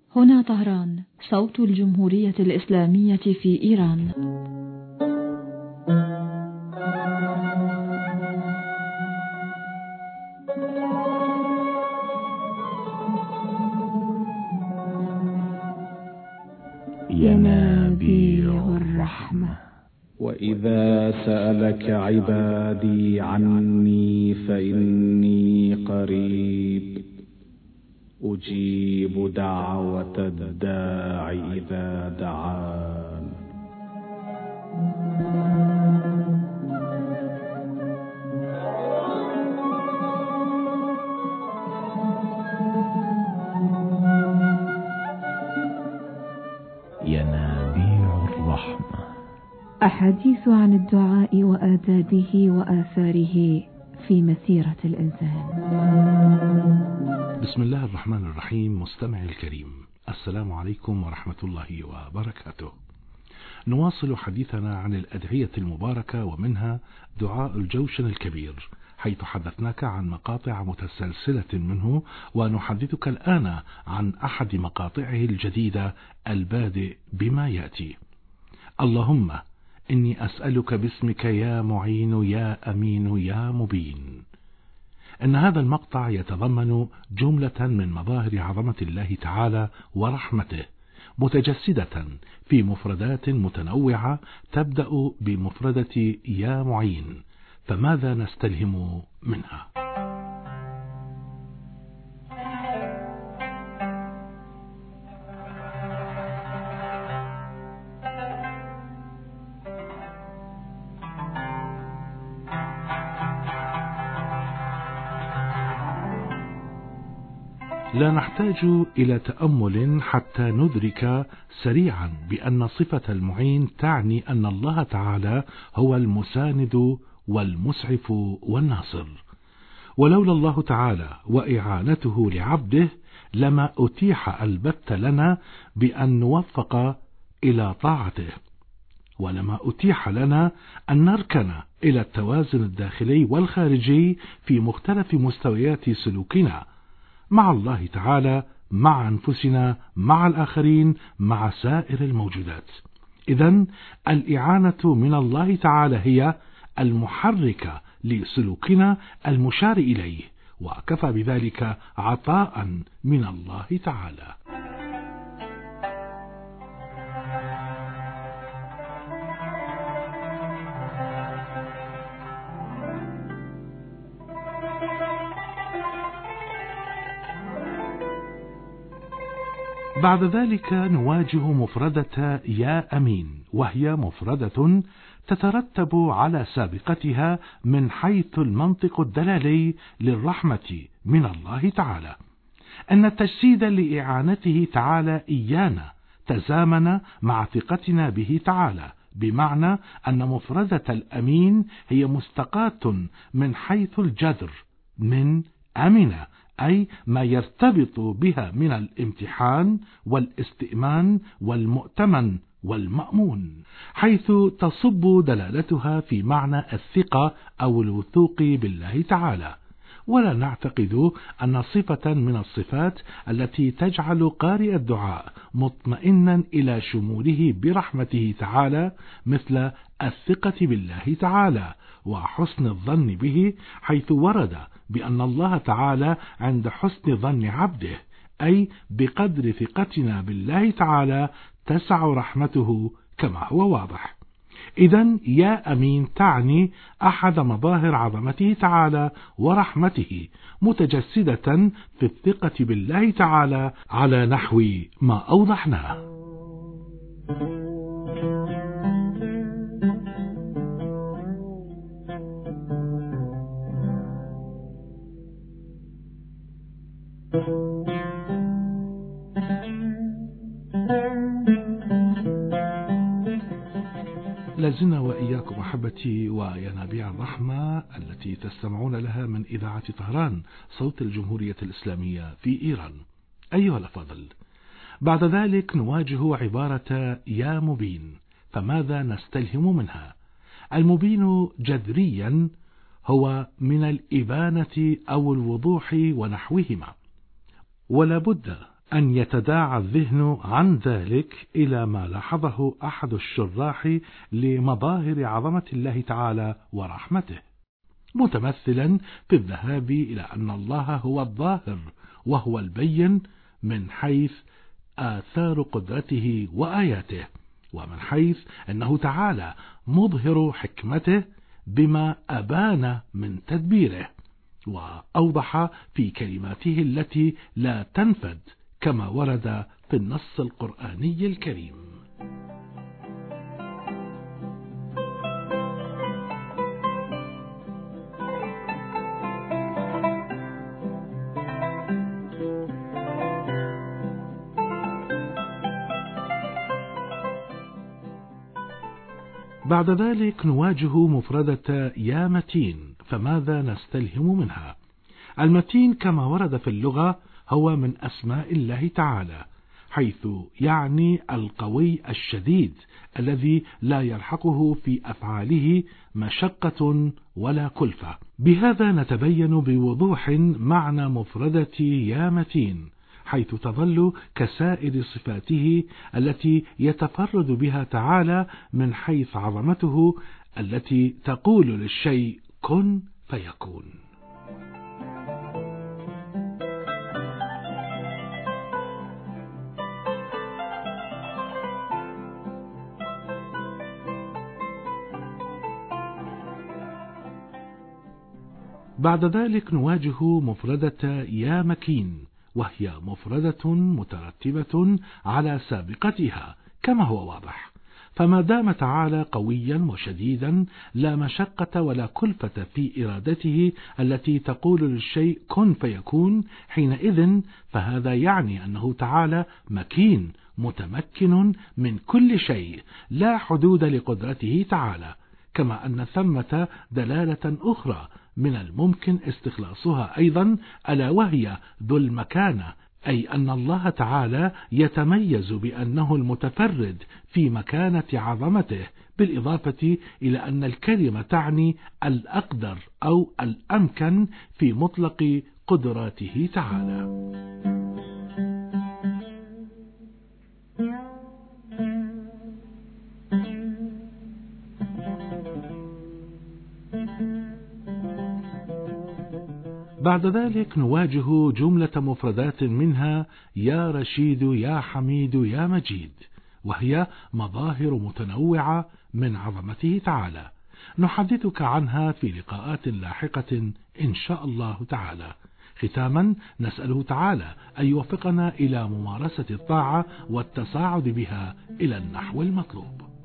هنا طهران، صوت الجمهورية الإسلامية في إيران. ينابيع الرحمة. وإذا سألك عبادي عني فإني قريب أجيب دعوة الداع إذا دعان. ينابيع الرحمة. أحاديث عن الدعاء وآدابه وآثاره في مسيرة الإنسان. بسم الله الرحمن الرحيم. مستمعي الكريم، السلام عليكم ورحمة الله وبركاته. نواصل حديثنا عن الأدعية المباركة، ومنها دعاء الجوشن الكبير، حيث حدثناك عن مقاطع متسلسلة منه، ونحدثك الآن عن أحد مقاطعه الجديدة البادئ بما يأتي: اللهم إني أسألك باسمك يا معين يا أمين يا مبين. إن هذا المقطع يتضمن جملة من مظاهر عظمة الله تعالى ورحمته، متجسدة في مفردات متنوعة تبدأ بمفردة يا معين. فماذا نستلهم منها؟ لا نحتاج إلى تأمل حتى ندرك سريعا بأن صفة المعين تعني أن الله تعالى هو المساند والمسعف والناصر، ولولا الله تعالى وإعانته لعبده لما أتيح البت لنا بأن نوفق إلى طاعته، ولما أتيح لنا أن نركن إلى التوازن الداخلي والخارجي في مختلف مستويات سلوكنا مع الله تعالى، مع أنفسنا، مع الآخرين، مع سائر الموجودات. إذن الإعانة من الله تعالى هي المحركة لسلوكنا المشار إليه، وكفى بذلك عطاء من الله تعالى. بعد ذلك نواجه مفردة يا أمين، وهي مفردة تترتب على سابقتها من حيث المنطق الدلالي للرحمة من الله تعالى. أن التجسيد لإعانته تعالى إيانا تزامن مع ثقتنا به تعالى، بمعنى أن مفردة الأمين هي مستقاة من حيث الجذر من أمنة، أي ما يرتبط بها من الامتحان والاستئمان والمؤتمن والمأمون، حيث تصب دلالتها في معنى الثقة أو الوثوق بالله تعالى. ولا نعتقد أن صفة من الصفات التي تجعل قارئ الدعاء مطمئنا إلى شموله برحمته تعالى مثل الثقة بالله تعالى وحسن الظن به، حيث ورد بأن الله تعالى عند حسن ظن عبده، أي بقدر ثقتنا بالله تعالى تسع رحمته كما هو واضح. إذن يا أمين تعني أحد مظاهر عظمته تعالى ورحمته، متجسدة في الثقة بالله تعالى على نحو ما أوضحناه. لازلنا وإياكم أحبتي وينابيع الرحمة التي تستمعون لها من إذاعة طهران، صوت الجمهورية الإسلامية في إيران. أيها الأفاضل، بعد ذلك نواجه عبارة يا مبين. فماذا نستلهم منها؟ المبين جذريا هو من الإبانة أو الوضوح ونحوهما، ولا بد أن يتداعى الذهن عن ذلك إلى ما لاحظه أحد الشراح لمظاهر عظمة الله تعالى ورحمته، متمثلا في الذهاب إلى أن الله هو الظاهر وهو البين من حيث آثار قدرته وآياته، ومن حيث أنه تعالى مظهر حكمته بما أبان من تدبيره، وأوضح في كلماته التي لا تنفد كما ورد في النص القرآني الكريم. بعد ذلك نواجه مفردة يا متين، فماذا نستلهم منها؟ المتين كما ورد في اللغة هو من أسماء الله تعالى، حيث يعني القوي الشديد الذي لا يلحقه في أفعاله مشقة ولا كلفة. بهذا نتبين بوضوح معنى مفردة يا متين، حيث تظل كسائر صفاته التي يتفرد بها تعالى من حيث عظمته التي تقول للشيء كن فيكون. بعد ذلك نواجه مفردة يا مكين، وهي مفردة مترتبة على سابقتها كما هو واضح، فما دام تعالى قويا وشديدا لا مشقة ولا كلفة في إرادته التي تقول للشيء كن فيكون، حينئذ فهذا يعني أنه تعالى مكين متمكن من كل شيء لا حدود لقدرته تعالى، كما أن ثمة دلالة أخرى من الممكن استخلاصها أيضا، ألا وهي ذو المكانة، أي أن الله تعالى يتميز بأنه المتفرد في مكانة عظمته، بالإضافة إلى أن الكلمة تعني الأقدر أو الأمكن في مطلق قدراته تعالى. بعد ذلك نواجه جملة مفردات منها يا رشيد يا حميد يا مجيد، وهي مظاهر متنوعة من عظمته تعالى، نحدثك عنها في لقاءات لاحقة إن شاء الله تعالى. ختاما نسأله تعالى أن يوفقنا إلى ممارسة الطاعة والتصاعد بها إلى النحو المطلوب.